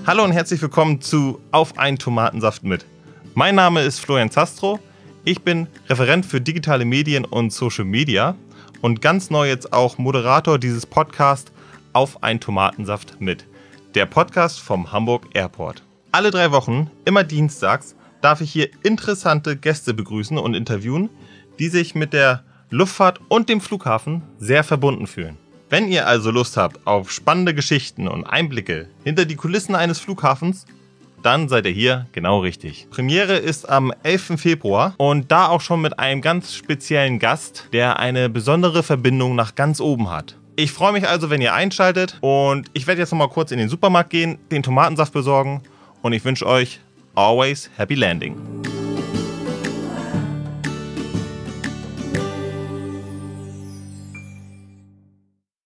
Hallo und herzlich willkommen zu Auf einen Tomatensaft mit. Mein Name ist Florian Zastro, ich bin Referent für digitale Medien und Social Media und ganz neu jetzt auch Moderator dieses Podcasts Auf einen Tomatensaft mit, der Podcast vom Hamburg Airport. Alle 3 Wochen, immer dienstags, darf ich hier interessante Gäste begrüßen und interviewen, die sich mit der Luftfahrt und dem Flughafen sehr verbunden fühlen. Wenn ihr also Lust habt auf spannende Geschichten und Einblicke hinter die Kulissen eines Flughafens, dann seid ihr hier genau richtig. Premiere ist am 11. Februar und da auch schon mit einem ganz speziellen Gast, der eine besondere Verbindung nach ganz oben hat. Ich freue mich also, wenn ihr einschaltet und ich werde jetzt nochmal kurz in den Supermarkt gehen, den Tomatensaft besorgen und ich wünsche euch always happy landing.